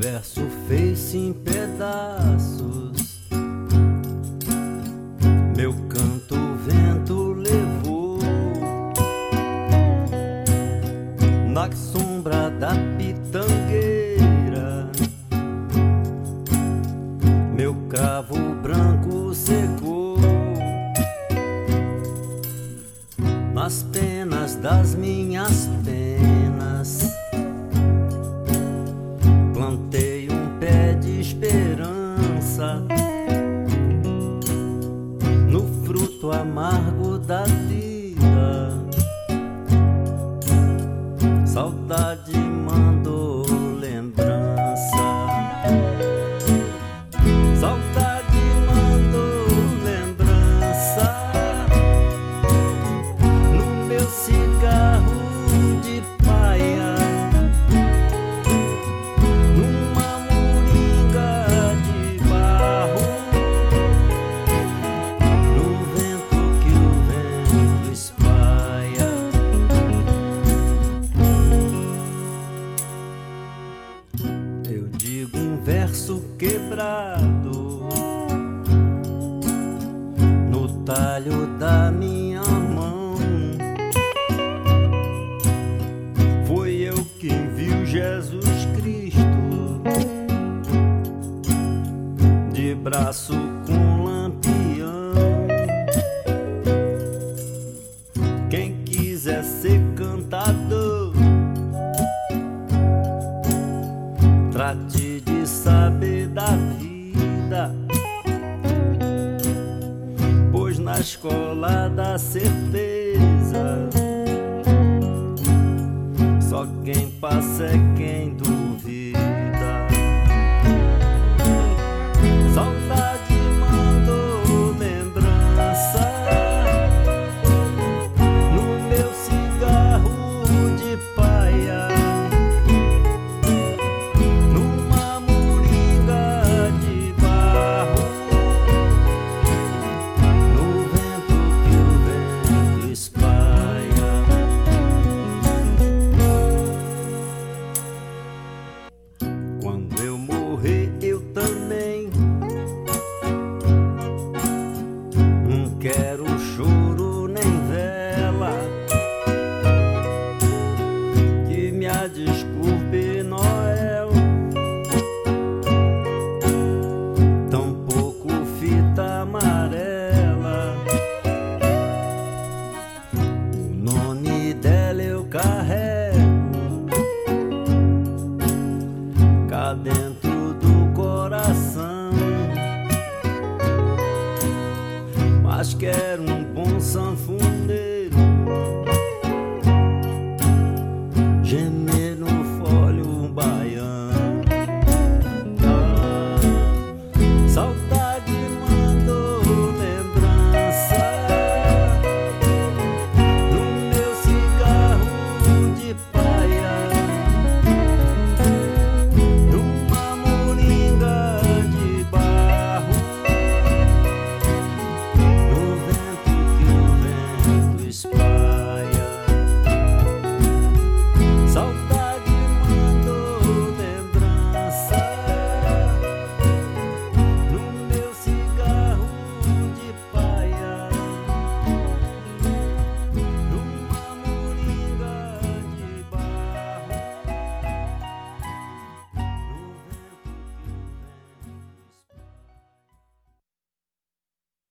verso fez-se em pedaços, meu canto o vento levou, na sombra da pitangueira, meu cravo branco secou, nas penas das minhas penas plantei um pé de esperança no fruto amargo da vida. Saudade mandou lembrança, saudade mandou lembrança no meu cigarro de paia, numa moringa de barro, no vento que o vento espalha. Eu digo um verso quebrado no talho da minha mão. Foi eu quem viu Jesus Cristo de braço com lampião. Quem quiser ser cantador, trate de saber da vida, pois na escola da certeza só quem passa é quem duvida. Saudade mandou lembrança no meu cigarro de paia, numa moringa de barro, no vento que o vento espalha. Quando eu morrer